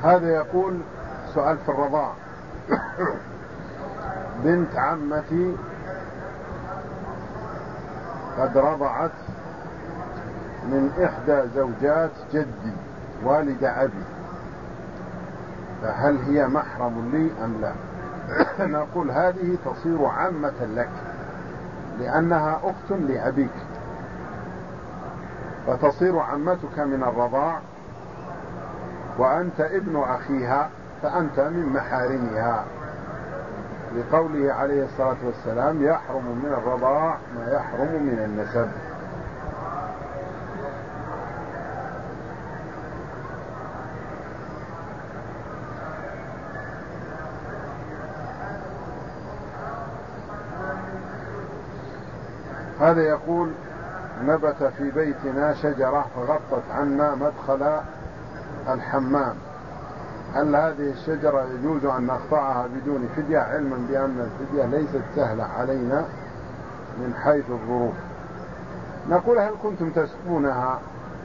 هذا يقول سؤال في الرضاع. بنت عمتي قد رضعت من إحدى زوجات جدي والد أبي، فهل هي محرم لي أم لا؟ نقول هذه تصير عمة لك لأنها أخت لأبيك، فتصير عمتك من الرضاع، وأنت ابن أخيها فأنت من محارمها، لقوله عليه الصلاة والسلام: يحرم من الرضاع ما يحرم من النسب. هذا يقول: نبت في بيتنا شجرة فغطت عنا مدخل الحمام، هل هذه الشجرة يجوز أن نقطعها بدون فدية، علما بأن الفدية ليست سهلة علينا من حيث الظروف؟ نقول: هل كنتم تسقونها؟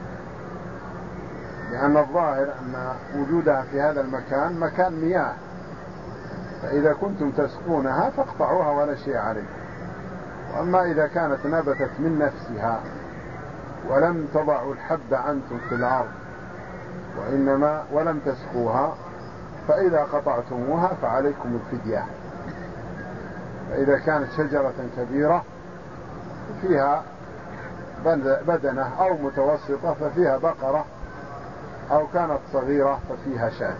لأن الظاهر أن وجودها في هذا المكان مكان مياه، فإذا كنتم تسقونها فاقطعوها ولا شيء عليكم. وأما إذا كانت نبتت من نفسها ولم تضعوا الحب أنتم في الأرض وإنما ولم تسقوها، فإذا قطعتموها فعليكم الفدية. فإذا كانت شجرة كبيرة فيها بدنة أو متوسطة ففيها بقرة، أو كانت صغيرة ففيها شاة.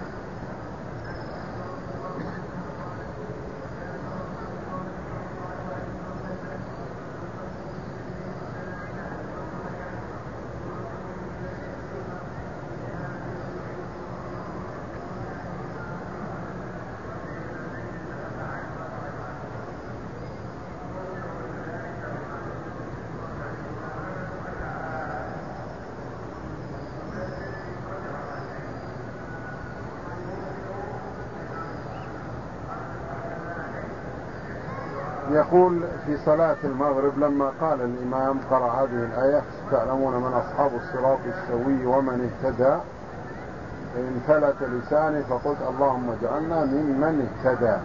يقول: في صلاة المغرب لما قال الإمام قرأ هذه الآية: تعلمون من أصحاب الصراط السوي ومن اهتدى، فإن فلت لساني فقلت اللهم اجعلنا ممن اهتدى،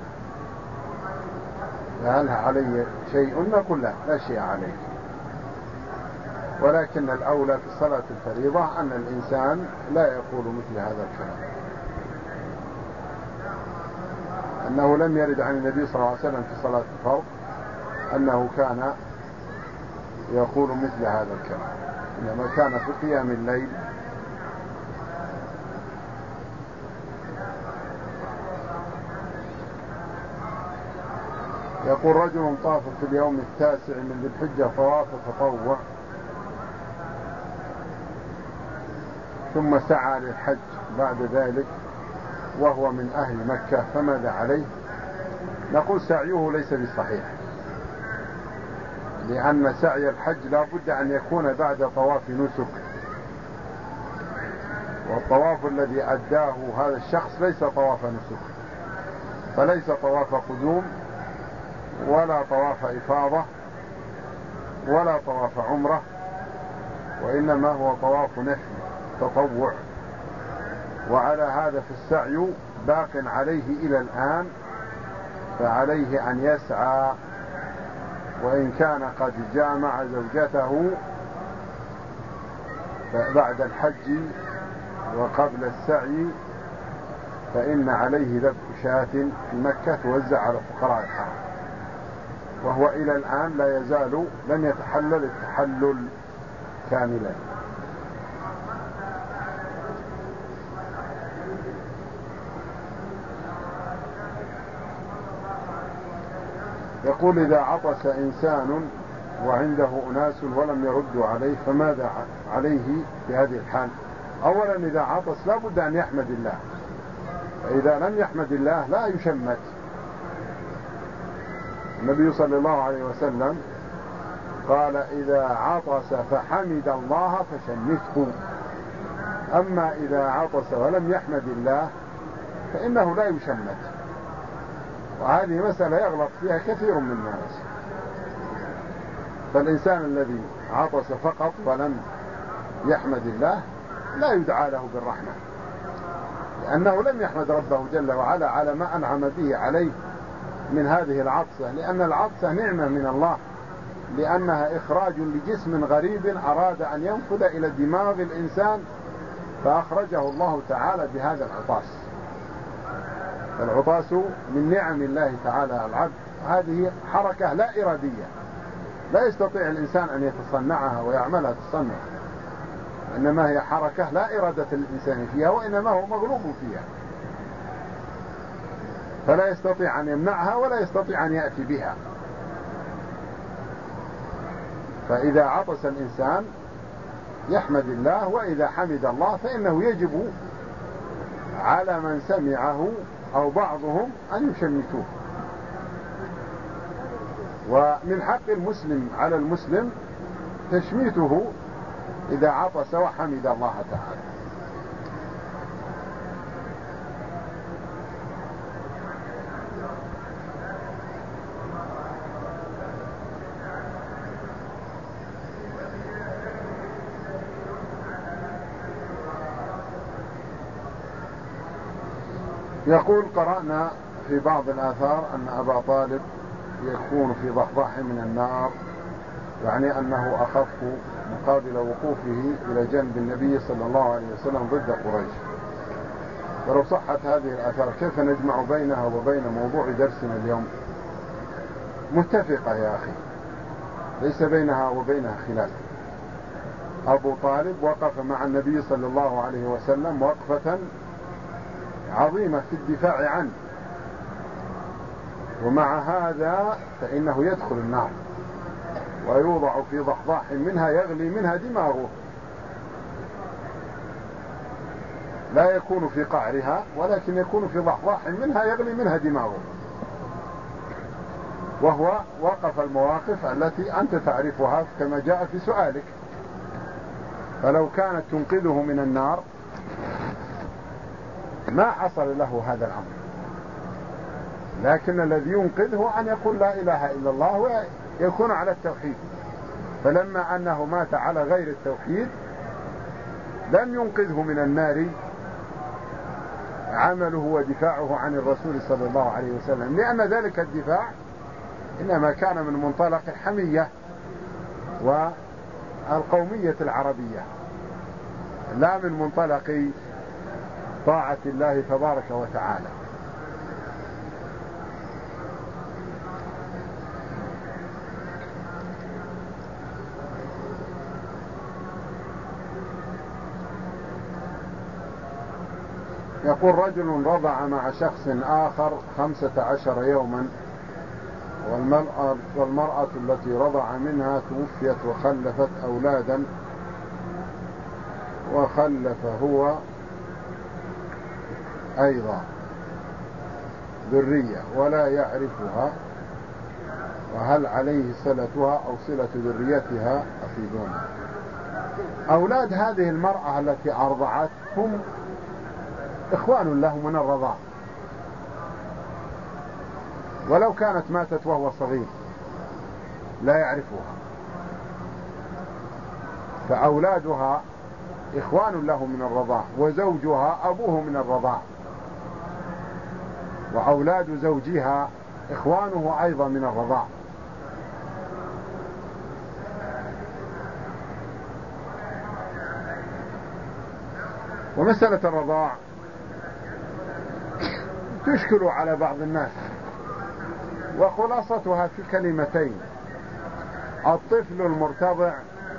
فهل علي شيء؟ نقول لا شيء عليك، ولكن الأولى في صلاة الفريضة أن الإنسان لا يقول مثل هذا الكلام، أنه لم يرد عن النبي صلى الله عليه وسلم في صلاة الفرض أنه كان يقول مثل هذا الكلام، إنما كان في قيام الليل. يقول: رجل طاف في اليوم 9 من ذي الحجة طواف تطوع ثم سعى للحج بعد ذلك وهو من أهل مكة، فماذا عليه؟ نقول: سعيه ليس بصحيح، لأن سعي الحج لا بد أن يكون بعد طواف نسك، والطواف الذي أداه هذا الشخص ليس طواف نسك، فليس طواف قدوم ولا طواف إفاضة ولا طواف عمرة، وإنما هو طواف نفل تطوع، وعلى هذا في السعي باق عليه إلى الآن، فعليه أن يسعى، وإن كان قد جامع زوجته بعد الحج وقبل السعي فإن عليه ذبح شاة في مكة توزع على فقراء الحرم، وهو إلى الآن لا يزال لم يتحلل التحلل كاملا. يقول: إذا عطس إنسان وعنده أناس ولم يردوا عليه فماذا عليه في هذه الحال؟ أولا إذا عطس لا بد أن يحمد الله، فإذا لم يحمد الله لا يشمت. النبي صلى الله عليه وسلم قال: إذا عطس فحمد الله فشمته. أما إذا عطس ولم يحمد الله فإنه لا يشمت، وهذه مسألة يغلط فيها كثير من الناس. فالإنسان الذي عطس فقط ولم يحمد الله لا يدعى له بالرحمة، أنه لم يحمد ربه جل وعلا على ما أنعم به عليه من هذه العطسة، لأن العطسة نعمة من الله، لأنها إخراج لجسم غريب أراد أن ينفذ إلى دماغ الإنسان فأخرجه الله تعالى بهذا العطاس. فالعطاس من نعم الله تعالى على العبد، هذه حركة لا إرادية، لا يستطيع الإنسان أن يتصنعها ويعملها تصنع، إنما هي حركة لا إرادة الإنسان فيها، وإنما هو مغلوب فيها، فلا يستطيع أن يمنعها ولا يستطيع أن يأتي بها. فإذا عطس الإنسان يحمد الله، وإذا حمد الله فإنه يجب على من سمعه أو بعضهم أن يشمتوه. ومن حق المسلم على المسلم تشميته إذا عطس وحمد الله تعالى. يقول: قرأنا في بعض الآثار أن أبا طالب يكون في ضحضاح من النار، يعني أنه أخف مقابل وقوفه إلى جنب النبي صلى الله عليه وسلم ضد قريش. ولو صحت هذه الآثار كيف نجمع بينها وبين موضوع درسنا اليوم؟ متفقة يا أخي، ليس بينها وبينها خلاف. أبو طالب وقف مع النبي صلى الله عليه وسلم وقفة عظيمة في الدفاع عنه، ومع هذا فإنه يدخل النار ويوضع في ضحضاح منها يغلي منها دماغه، لا يكون في قعرها ولكن يكون في ضحضاح منها يغلي منها دماغه. وهو وقف المواقف التي أنت تعرفها كما جاء في سؤالك، فلو كانت تنقذه من النار ما حصل له هذا الأمر، لكن الذي ينقذه أن يقول لا إله إلا الله ويكون على التوحيد. فلما أنه مات على غير التوحيد لم ينقذه من النار عمله ودفاعه عن الرسول صلى الله عليه وسلم، لأن ذلك الدفاع إنما كان من منطلق الحمية والقومية العربية، لا من منطلق طاعة الله تبارك وتعالى. يقول: رجل رضع مع شخص آخر 15 يوما، والمرأة التي رضع منها توفيت وخلفت أولادا، وخلف هو أيضا ذرية ولا يعرفها، وهل عليه صلتها أو صلة ذريتها؟ أفيدونا. أولاد هذه المرأة التي أرضعت هم إخوان له من الرضاع، ولو كانت ماتت وهو صغير لا يعرفها، فأولادها إخوان له من الرضاع، وزوجها أبوه من الرضاع، وأولاد زوجها إخوانه أيضا من الرضاع. ومسألة الرضاع تشكل على بعض الناس، وخلاصتها في كلمتين: الطفل المرتضع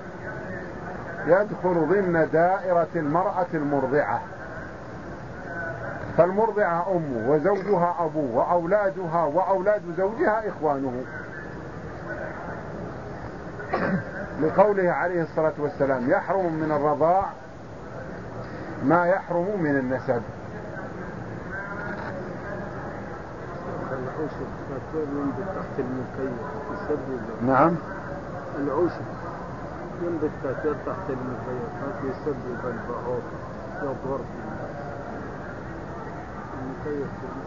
يدخل ضمن دائرة المرأة المرضعة، فالمرضعة أمه وزوجها أبوه وأولادها وأولاد زوجها إخوانه، لقوله عليه الصلاة والسلام: يحرم من الرضاع ما يحرم من النسب. ينبت تحت المكيف يسبب. نعم، العشب ينبت تحت المكيف يسبب البعوض يضر في المكيف.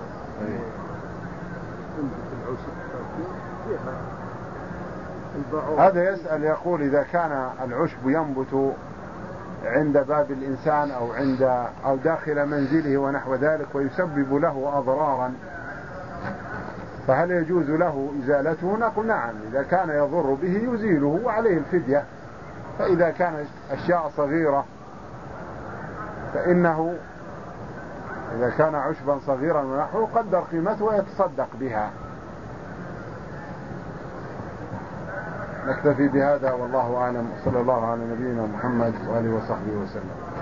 ينبت العشب فيها البعوض. هذا يسأل يقول: إذا كان العشب ينبت عند باب الإنسان أو داخل منزله ونحو ذلك ويسبب له أضرارا، فهل يجوز له إزالته؟ نقول نعم، إذا كان يضر به يزيله وعليه الفدية. فإذا كانت أشياء صغيرة فإنه إذا كان عشبا صغيرا ونحوه قدر قيمته ويتصدق بها. نكتفي بهذا والله أعلم، صلى الله على نبينا محمد وآله وصحبه وسلم.